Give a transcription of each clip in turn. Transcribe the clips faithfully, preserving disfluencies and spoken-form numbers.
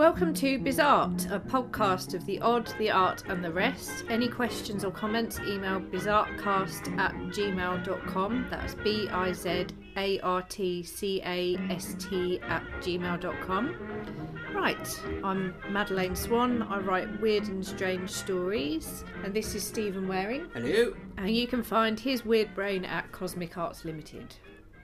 Welcome to Bizart, a podcast of the odd, the art and the rest. Any questions or comments, email bizartcast at gmail dot com. That's B I Z A R T C A S T at gmail dot com. Right, I'm Madeleine Swan. I write weird and strange stories. And this is Stephen Waring. Hello. And you can find his weird brain at Cosmic Arts Limited.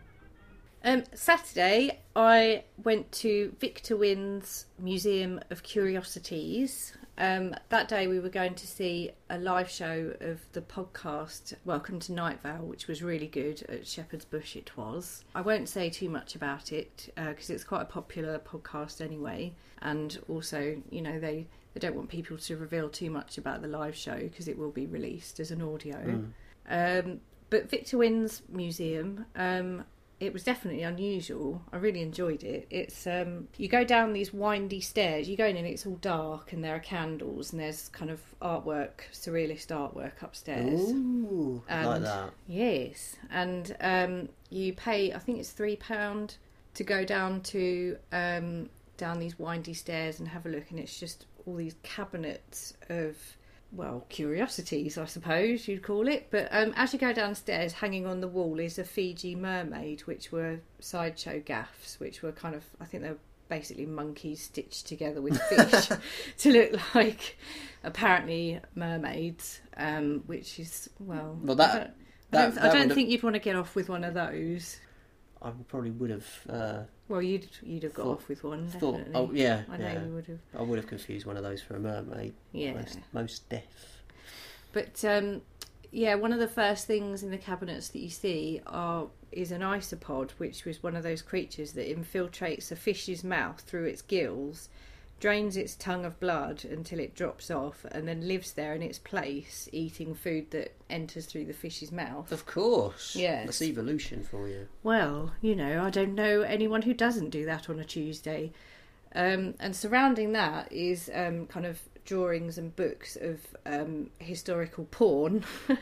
Um, Saturday, I went to Victor Wynn's Museum of Curiosities. Um, that day we were going to see a live show of the podcast Welcome to Night Vale, which was really good. At Shepherd's Bush it was. I won't say too much about it because uh, it's quite a popular podcast anyway, and also, you know, they, they don't want people to reveal too much about the live show because it will be released as an audio. Mm. Um, but Victor Wynn's museum... Um, It was definitely unusual. I really enjoyed it. It's um, you go down these windy stairs. You go in and it's all dark, and there are candles, and there's kind of artwork, surrealist artwork upstairs. Ooh, and, like that. Yes, and um, you pay. I think it's three pound to go down to um, down these windy stairs and have a look. And it's just all these cabinets of, well, curiosities, I suppose you'd call it. But um, as you go downstairs, hanging on the wall is a Fiji mermaid, which were sideshow gaffs, which were kind of, I think they were basically monkeys stitched together with fish to look like, apparently, mermaids, um, which is, well... Well, that... I don't, that, I don't, that I don't have... think you'd want to get off with one of those. I probably would have... Uh, well, you'd you'd have got thought, off with one, thought, definitely. oh, yeah. I know yeah. you would have. I would have confused one of those for a mermaid. Yeah. Most, most deaf. But, um, yeah, one of the first things in the cabinets that you see are is an isopod, which was one of those creatures that infiltrates a fish's mouth through its gills, drains its tongue of blood until it drops off, and then lives there in its place, eating food that enters through the fish's mouth. Of course. Yes. That's evolution for you. Well, you know, I don't know anyone who doesn't do that on a Tuesday. Um, and surrounding that is um, kind of drawings and books of um, historical porn.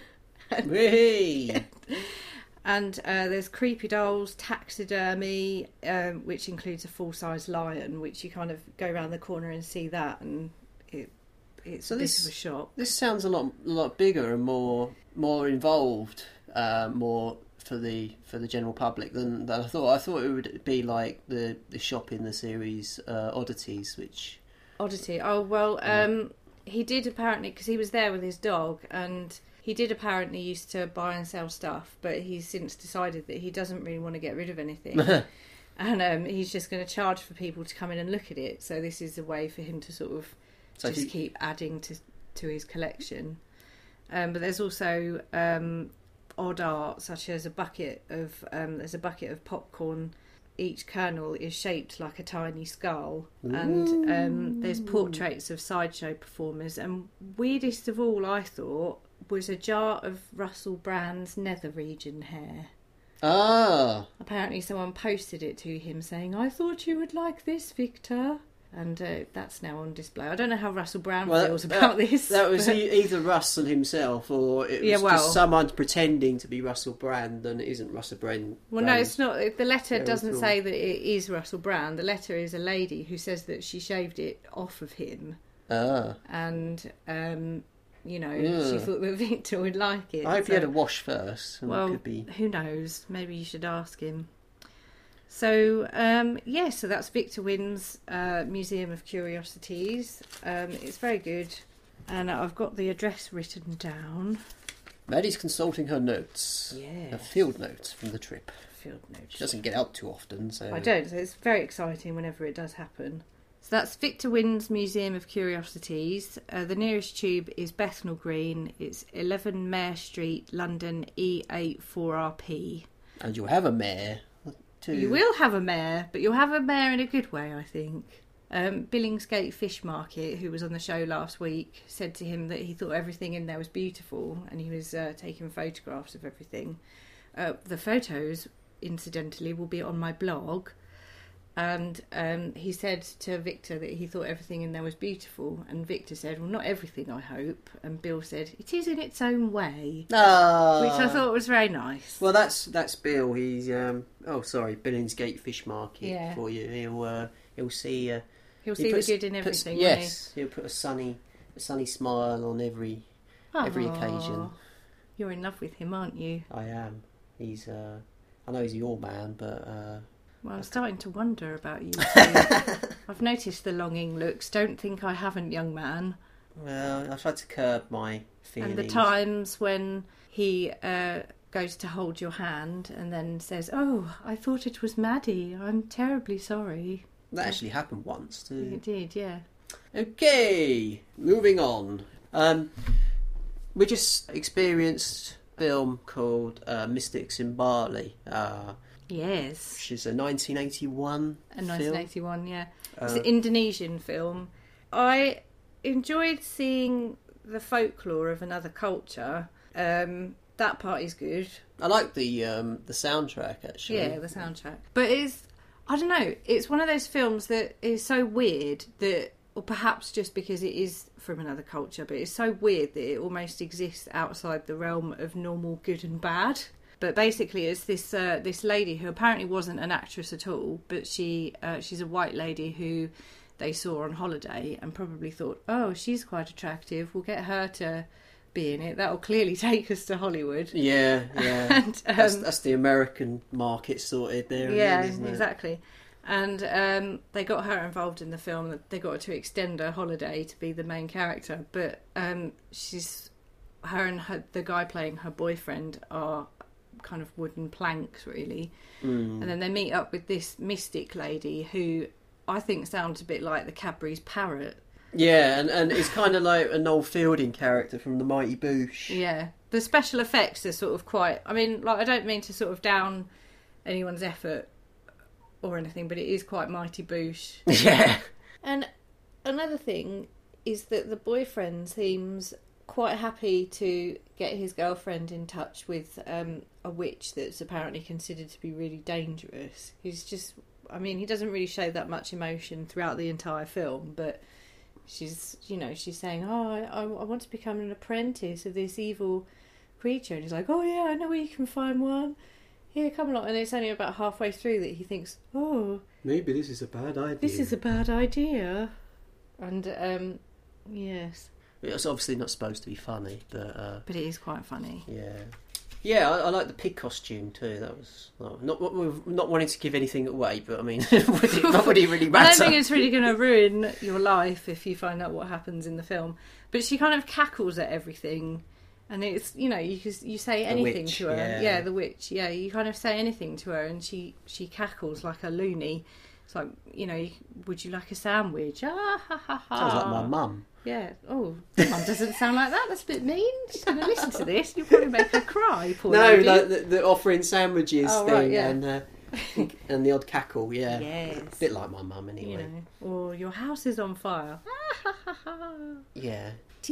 Hey! And uh, there's creepy dolls, taxidermy, um, which includes a full-size lion, which you kind of go around the corner and see that, and it it's so a this, bit of a shock. This sounds a lot, a lot bigger and more, more involved, uh, more for the for the general public than, than I thought. I thought it would be like the the shop in the series uh, Oddities, which Oddity. Oh well, yeah. um, he did apparently, because he was there with his dog, and he did apparently used to buy and sell stuff, but he's since decided that he doesn't really want to get rid of anything. And um, he's just going to charge for people to come in and look at it. So this is a way for him to sort of so just he... keep adding to to his collection. Um, but there's also um, odd art, such as a bucket of um, there's a bucket of popcorn. Each kernel is shaped like a tiny skull. Ooh. And um, there's portraits of sideshow performers. And weirdest of all, I thought, was a jar of Russell Brand's nether region hair. Ah. Apparently someone posted it to him saying, "I thought you would like this, Victor." And uh, that's now on display. I don't know how Russell Brand well, feels that, about this. That was but... e- either Russell himself or it was yeah, well, just someone pretending to be Russell Brand and it isn't Russell Brand. Well, no, it's not. The letter yeah, doesn't say that it is Russell Brand. The letter is a lady who says that she shaved it off of him. Ah. And... Um, you know, yeah. she thought that Victor would like it. I hope so, you had a wash first. And well, it could be... who knows? Maybe you should ask him. So, um, yeah, so that's Victor Wynn's uh, Museum of Curiosities. Um, it's very good. And I've got the address written down. Maddie's consulting her notes. Yeah. Her field notes from the trip. Field notes. She doesn't get out too often, so... I don't, so it's very exciting whenever it does happen. So that's Victor Wynn's Museum of Curiosities. Uh, the nearest tube is Bethnal Green. It's eleven Mare Street, London, E eight four R P. And you'll have a mare, too. You will have a mare, but you'll have a mare in a good way, I think. Um, Billingsgate Fish Market, who was on the show last week, said to him that he thought everything in there was beautiful, and he was uh, taking photographs of everything. Uh, the photos, incidentally, will be on my blog. And um, he said to Victor that he thought everything in there was beautiful. And Victor said, "Well, not everything, I hope." And Bill said, "It is in its own way." Ah. Which I thought was very nice. Well, that's that's Bill. He's, um, oh, sorry, Billingsgate Fish Market yeah. for you. He'll uh, he'll see uh, He'll He see puts- the good in puts- everything. yes, he'll put a sunny, a sunny smile on every won't he? every Aw, occasion. You're in love with him, aren't you? I am. He's. Uh, I know he's your man, but. Uh, Well, I'm starting to wonder about you too. I've noticed the longing looks. Don't think I haven't, young man. well, I tried to curb my feelings. And the times when he uh, goes to hold your hand and then says, "Oh, I thought it was Maddie. I'm terribly sorry." That actually happened once too. It did, yeah. Okay, moving on. Um, we just experienced a film called uh, Mystics in Bali, uh, Yes. which is a nineteen eighty-one A film. nineteen eighty-one, yeah. It's Uh, an Indonesian film. I enjoyed seeing the folklore of another culture. Um, that part is good. I like the um, the soundtrack actually. Yeah, the soundtrack. But it's, I don't know, it's one of those films that is so weird that, or perhaps just because it is from another culture, but it's so weird that it almost exists outside the realm of normal good and bad. But basically, it's this uh, this lady who apparently wasn't an actress at all, but she uh, she's a white lady who they saw on holiday and probably thought, oh, she's quite attractive, we'll get her to be in it. That'll clearly take us to Hollywood. Yeah, yeah. And, um, that's, that's the American market sorted there. Yeah, again, isn't it? exactly. And um, they got her involved in the film. They got her to extend her holiday to be the main character, but um, she's her and her, the guy playing her boyfriend are kind of wooden planks, really. Mm. And then they meet up with this mystic lady who I think sounds a bit like the Cadbury's parrot. Yeah, and, and it's kind of like a Noel Fielding character from The Mighty Boosh. Yeah, the special effects are sort of quite. I mean, like I don't mean to sort of down anyone's effort or anything, but it is quite Mighty Boosh. Yeah. And another thing is that the boyfriend seems quite happy to get his girlfriend in touch with um, a witch that's apparently considered to be really dangerous. He's just, I mean, he doesn't really show that much emotion throughout the entire film, but she's, you know, she's saying, oh, I, I want to become an apprentice of this evil creature. And he's like, oh yeah, I know where you can find one. Here, come along. And it's only about halfway through that he thinks, oh, Maybe this is a bad idea. this is a bad idea. And, um, yes. It's obviously not supposed to be funny, but uh, But it is quite funny. yeah, yeah. I, I like the pig costume too. That was well, not not wanting to give anything away, but I mean, would it, not would it really matter? I don't think it's really going to ruin your life if you find out what happens in the film. But she kind of cackles at everything. And it's, you know, you you say anything witch, to her. yeah. yeah, the witch. Yeah, you kind of say anything to her and she, she cackles like a loony. It's like, you know, would you like a sandwich? Ah, ha, ha, ha. Sounds like my mum. Yeah. Oh, mum doesn't sound like that. That's a bit mean. She's going to listen to this. You'll probably make her cry, poor No, lady. like the, the offering sandwiches Oh, thing right, yeah. and uh, and the odd cackle. Yeah, Yes. a bit like my mum anyway. You know, or your house is on fire. Yeah.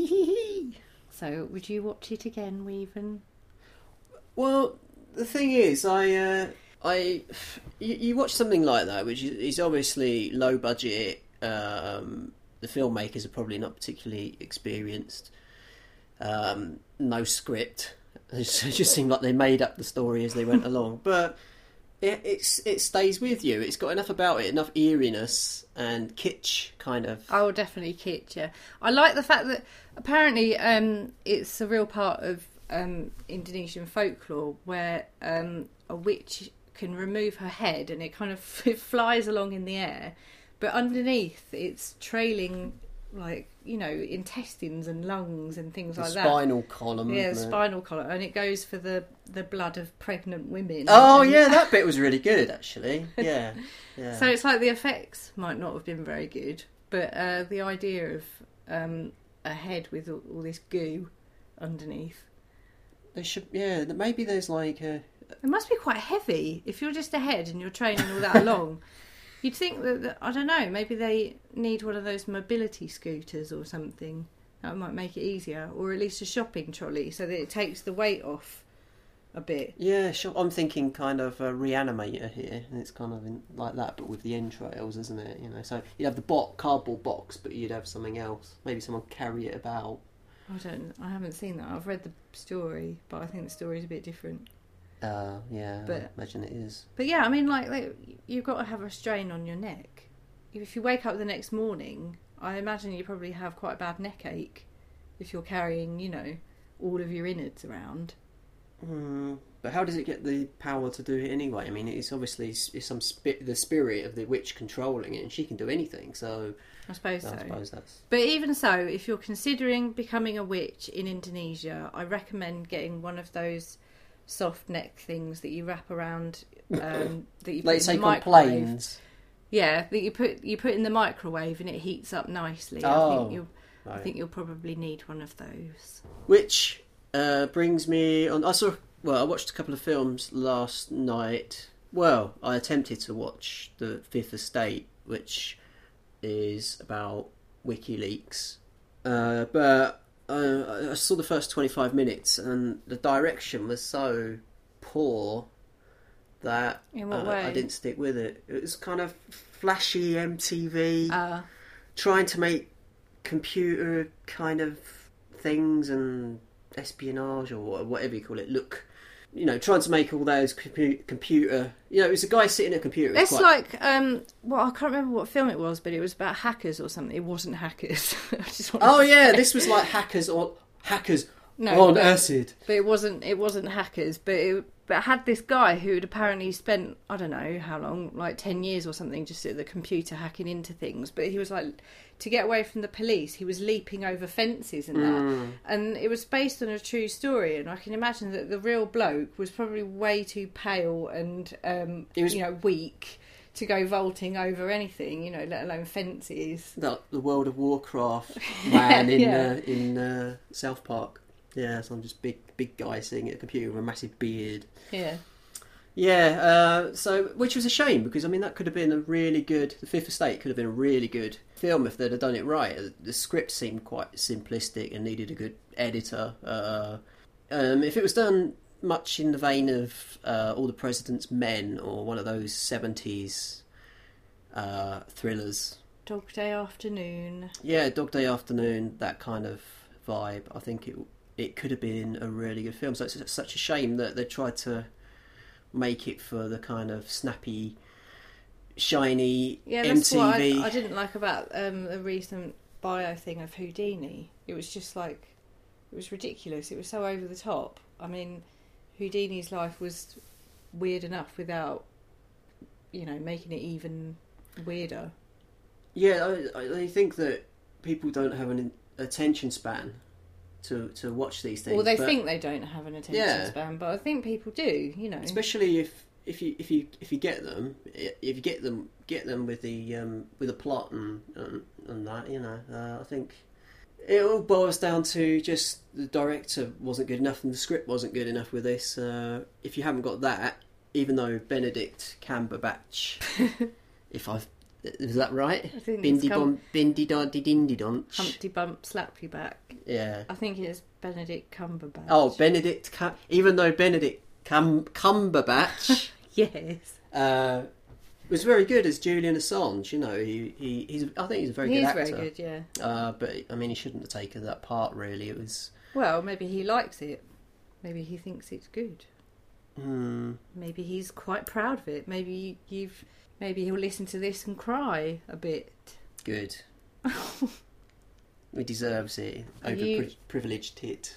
So, would you watch it again, Weaven? Well, the thing is, I, uh, I, you, you watch something like that, which is, is obviously low budget. Um, the filmmakers are probably not particularly experienced. Um, no script. It just seemed like they made up the story as they went along. But it it's, it stays with you. It's got enough about it, enough eeriness and kitsch, kind of. I will definitely kitsch, yeah. I like the fact that apparently um, it's a real part of um, Indonesian folklore where um, a witch can remove her head and it kind of it flies along in the air, but underneath it's trailing, like, you know, intestines and lungs and things The like that. spinal column. Yeah, the isn't it? spinal column, and it goes for the, the blood of pregnant women. Oh and, yeah, that bit was really good actually. Yeah, yeah. So it's like the effects might not have been very good, but uh, the idea of um, a head with all, all this goo underneath. They should, yeah. Maybe there's like a. It must be quite heavy if you're just a head and you're training all that along. You'd think that, that, I don't know, maybe they need one of those mobility scooters or something. That might make it easier. Or at least a shopping trolley so that it takes the weight off a bit. Yeah, sure. I'm thinking kind of a reanimator here, and it's kind of in, like that, but with the entrails, isn't it? You know, so you'd have the box, cardboard box, but you'd have something else. Maybe someone carry it about. I don't, I haven't seen that. I've read the story, but I think the story's a bit different. Uh, yeah, But- I imagine it is. But yeah, I mean, like, like you've got to have a strain on your neck. if you wake up the next morning, I imagine you probably have quite a bad neck ache if you're carrying, you know, all of your innards around. Mm, but how does it get the power to do it anyway? I mean, it's obviously it's some spi- the spirit of the witch controlling it, and she can do anything. So I suppose I so. suppose that's. But even so, if you're considering becoming a witch in Indonesia, I recommend getting one of those soft neck things that you wrap around, um, that you put Like in say the on microwave. planes. Yeah, that you put you put in the microwave and it heats up nicely. I Oh, think you'll right. I think you'll probably need one of those. Which uh, brings me on. I saw. Well, I watched a couple of films last night. Well, I attempted to watch The Fifth Estate, which is about WikiLeaks. Uh, but uh, I saw the first twenty-five minutes, and the direction was so poor that In what uh, way? I didn't stick with it. It was kind of flashy M T V, Uh, trying to make computer kind of things and espionage or whatever you call it look, you know, trying to make all those compu- computer, you know, it was a guy sitting at a computer. It was it's quite... like um, well, I can't remember what film it was, but it was about hackers or something. It wasn't hackers. I just wanted Oh to yeah, say. this was like hackers or hackers No, on but- acid. But it wasn't. It wasn't hackers. But it, but it had this guy who had apparently spent I don't know how long, like ten years or something, just at the computer hacking into things. But he was like, to get away from the police, he was leaping over fences and that. Mm. And it was based on a true story. And I can imagine that the real bloke was probably way too pale and um, He was- you know weak to go vaulting over anything. You know, let alone fences. The, the World of Warcraft man in Yeah. uh, in uh, South Park. Yeah, some just big big guy sitting at a computer with a massive beard. Yeah. Yeah, uh, so which was a shame because I mean that could have been a really good. The Fifth Estate could have been a really good film if they'd have done it right. The script seemed quite simplistic and needed a good editor. Uh, um, if it was done much in the vein of uh, All the President's Men or one of those seventies uh, thrillers, Dog Day Afternoon. yeah, Dog Day Afternoon, that kind of vibe, I think it it could have been a really good film. So it's such a shame that they tried to make it for the kind of snappy, shiny Yeah, that's M T V. what I, I didn't like about um, the recent bio thing of Houdini. It was just like, it was ridiculous. It was so over the top. I mean, Houdini's life was weird enough without, you know, making it even weirder. Yeah, I, I think that people don't have an attention span to to watch these things. Well, they but think they don't have an attention Yeah. span, but I think people do. You know, especially if if you if you if you get them if you get them get them with the um, with a plot and and, and that, you know, uh, I think it all boils down to just the director wasn't good enough and the script wasn't good enough with this. Uh, if you haven't got that, even though Benedict Cumberbatch, if I've is that right? I think it's Bindi cum- bon, bindi donty dindy donch. Humpty Bump slap you back. Yeah. I think it's Benedict Cumberbatch. Oh, Benedict. Cum- even though Benedict Cum- Cumberbatch yes. uh, was very good as Julian Assange. You know, he, he he's I think he's a very He good is actor. very good, yeah. Uh, but I mean, he shouldn't have taken that part. Really, it was. Well, maybe he likes it. Maybe he thinks it's good. Hmm. Maybe he's quite proud of it. Maybe you've. Maybe he'll listen to this and cry a bit. Good. He deserves it. Are you- Overprivileged tit.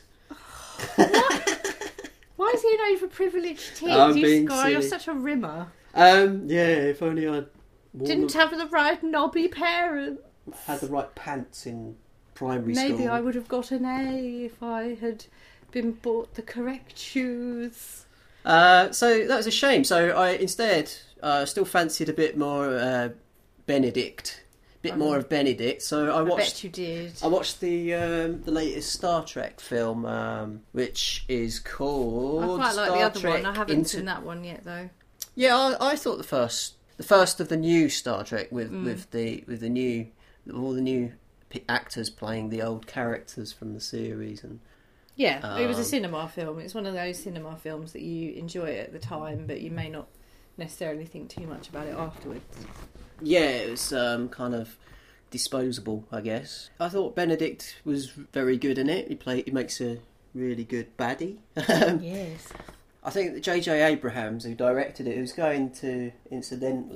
Why is he an overprivileged tit? I'm you being Sky, you're silly. such a rimmer. Um. Yeah. If only I'd worn Didn't the- have the right knobby parents. had the right pants in primary Maybe school. I would have got an A if I had been bought the correct shoes. Uh, so that was a shame. So I instead uh, still fancied a bit more uh, Benedict, a bit Uh-huh. more of Benedict. So I I watched. bet you did. I watched the um, the latest Star Trek film, um, which is I called quite like Star the other Trek one. I haven't Into- seen that one yet, though. Yeah, I, I thought the first, the first of the new Star Trek with, Mm. with the with the new all the new p- actors playing the old characters from the series and. Yeah, it was a Um, cinema film. It's one of those cinema films that you enjoy at the time, but you may not necessarily think too much about it afterwards. Yeah, it was um, kind of disposable, I guess. I thought Benedict was very good in it. He play, he makes a really good baddie. Yes. I think that J J Abrahams, who directed it, who's going to incidentally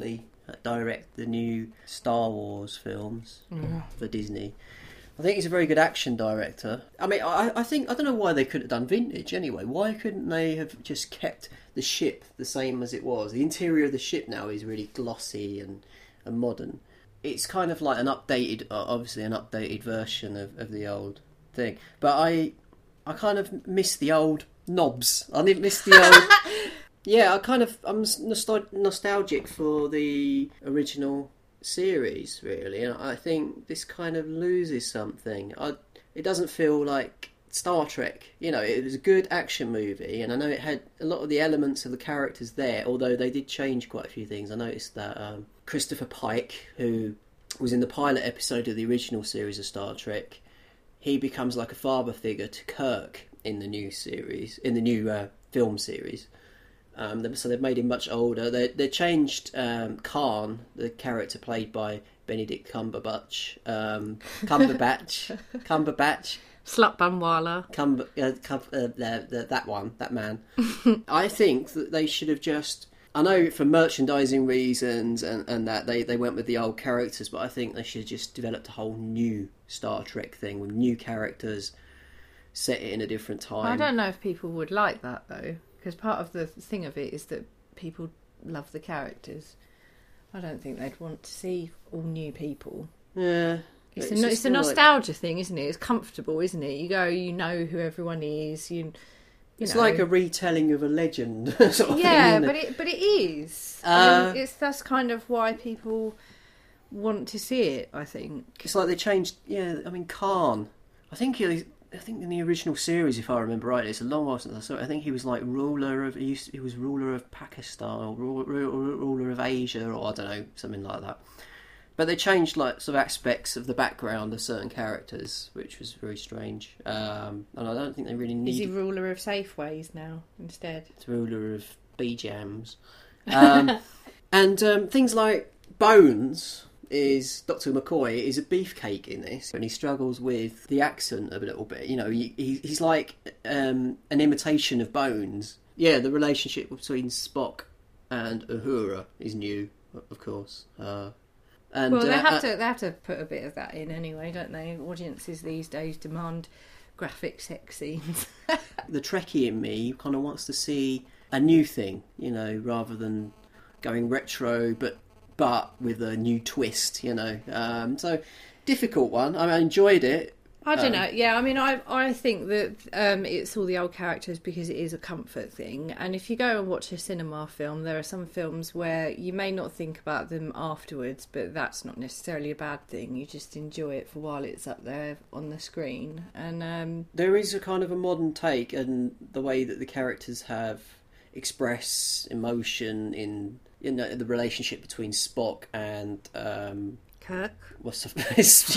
direct the new Star Wars films Yeah. for Disney. I think he's a very good action director. I mean, I, I think I don't know why they couldn't have done vintage anyway. Why couldn't they have just kept the ship the same as it was? The interior of the ship now is really glossy and, and modern. It's kind of like an updated, obviously an updated version of, of the old thing. But I, I kind of miss the old knobs. I didn't miss the old. Yeah, I kind of I'm nostal- nostalgic for the original series, really, and I think this kind of loses something. I, it doesn't feel like Star Trek. You know, it was a good action movie, and I know it had a lot of the elements of the characters there, although they did change quite a few things. I noticed that um, Christopher Pike, who was in the pilot episode of the original series of Star Trek, he becomes like a father figure to Kirk in the new series, in the new uh, film series. Um, so they've made him much older. They they changed um, Khan, the character played by Benedict Cumberbatch, um, Cumberbatch, Cumberbatch, Slut Bunwala. Cumber, uh, Cum, uh, the, the, that one, that man. I think that they should have just. I know for merchandising reasons and, and that they, they went with the old characters, but I think they should have just developed a whole new Star Trek thing with new characters, set it in a different time. I don't know if people would like that though. Because part of the thing of it is that people love the characters. I don't think they'd want to see all new people. Yeah. It's, It's a, just it's a more nostalgia thing, isn't it? It's comfortable, isn't it? You go, you know who everyone is. You, you It's know. like a retelling of a legend. Sort of yeah, thing, but it but it is. Uh, I mean, it's that's kind of why people want to see it. I think it's like they changed. Yeah, I mean Khan. I think he. I think in the original series, if I remember rightly, it's a long while since I saw it. I think he was like ruler of. He, used to, he was ruler of Pakistan or ruler of Asia, or I don't know, something like that. But they changed like sort of aspects of the background of certain characters, which was very strange. Um, and I don't think they really need. Is he ruler of Safeways now instead? It's ruler of B Jams, um, and um, things like Bones. Is Doctor McCoy is a beefcake in this, and he struggles with the accent a little bit. You know, he, he he's like um, an imitation of Bones. Yeah, the relationship between Spock and Uhura is new, of course. Uh, and Well, they uh, have uh, to they have to put a bit of that in anyway, don't they? Audiences these days demand graphic sex scenes. the Trekkie in me kind of wants to see a new thing, you know, rather than going retro, but. but with a new twist, you know. Um, so, difficult one. I, mean, I enjoyed it. I don't um, know. Yeah, I mean, I I think that um, it's all the old characters because it is a comfort thing. And if you go and watch a cinema film, there are some films where you may not think about them afterwards, but that's not necessarily a bad thing. You just enjoy it for while it's up there on the screen. And um, there is a kind of a modern take, and the way that the characters have express emotion in you know the relationship between Spock and um, Kirk. what's the yes,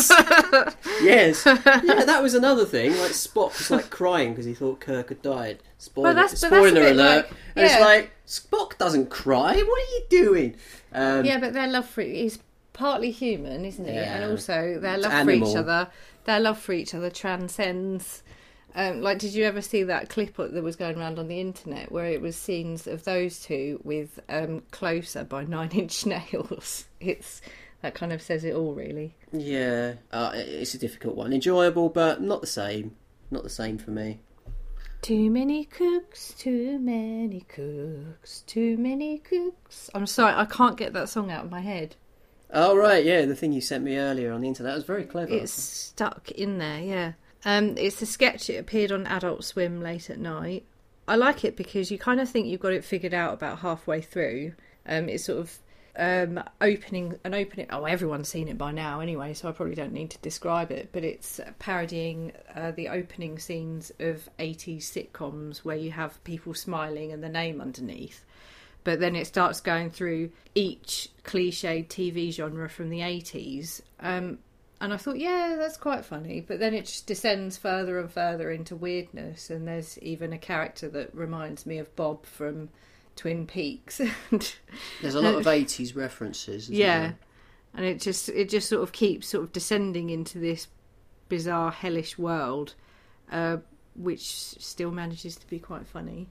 yes, yeah. That was another thing. Like Spock was like crying because he thought Kirk had died. Spoiler, that's- but that's a spoiler bit alert. like- And it's yeah. like Spock doesn't cry. What are you doing? Um, Yeah, but their love for is partly human, isn't it? Yeah. And also their It's love animal. for each other, their love for each other transcends. Um, like, did you ever see that clip that was going around on the internet where it was scenes of those two with um, "Closer" by Nine Inch Nails? It's that kind of says it all, really. Yeah, uh, it's a difficult one. Enjoyable, but not the same. Not the same for me. Too many cooks, too many cooks, too many cooks. I'm sorry, I can't get that song out of my head. Oh right, yeah, the thing you sent me earlier on the internet that was very clever. It's stuck in there, yeah. Um, it's a sketch. It appeared on Adult Swim late at night. I like it because you kind of think you've got it figured out about halfway through. Um, it's sort of um, opening an opening. Oh, everyone's seen it by now anyway, so I probably don't need to describe it. But it's parodying uh, the opening scenes of eighties sitcoms where you have people smiling and the name underneath. But then it starts going through each cliched T V genre from the eighties. Um, And I thought, yeah, that's quite funny. But then it just descends further and further into weirdness. And there's even a character that reminds me of Bob from Twin Peaks. There's a lot of eighties references. Isn't yeah. there? And it just it just sort of keeps sort of descending into this bizarre, hellish world, uh, which still manages to be quite funny.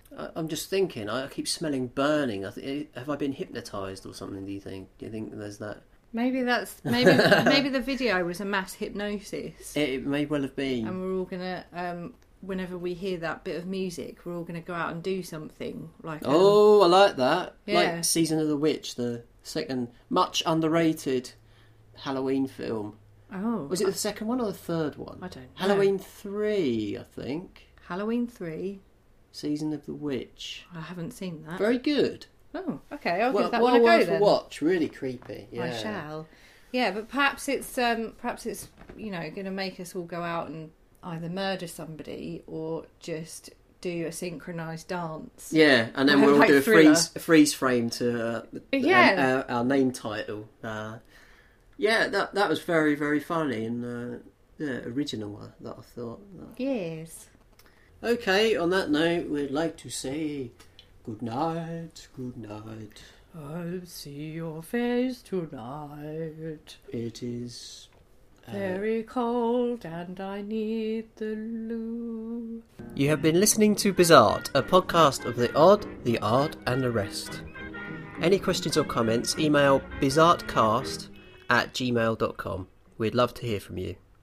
I, I'm just thinking. I keep smelling burning. I th- have I been hypnotised or something? Do you think? Do you think there's that? Maybe that's maybe maybe the video was a mass hypnosis. It, it may well have been. And we're all gonna, um, whenever we hear that bit of music, we're all gonna go out and do something like. Um, oh, I like that. Yeah. Like Season of the Witch, the second much underrated Halloween film. Oh, Was it the second one or the third one? I don't know. Halloween three, I think. Halloween three. Season of the Witch. I haven't seen that. Very good. Oh, okay. I'll well, give that well one a go worth then. a watch. Really creepy. Yeah. I shall. Yeah, but perhaps it's um, perhaps it's you know going to make us all go out and either murder somebody or just do a synchronised dance. Yeah, and then Like we'll do a Thriller. freeze a freeze frame to uh, Yeah. our, our name title. Uh, yeah, that that was very very funny and uh, yeah, original. Uh, that I thought. Yes. Okay, on that note, we'd like to say good night, good night. I'll see your face tonight. It is uh, Very cold and I need the loo. You have been listening to Bizarre, a podcast of the odd, the odd, and the rest. Any questions or comments, email bizarrecast at gmail dot com. We'd love to hear from you.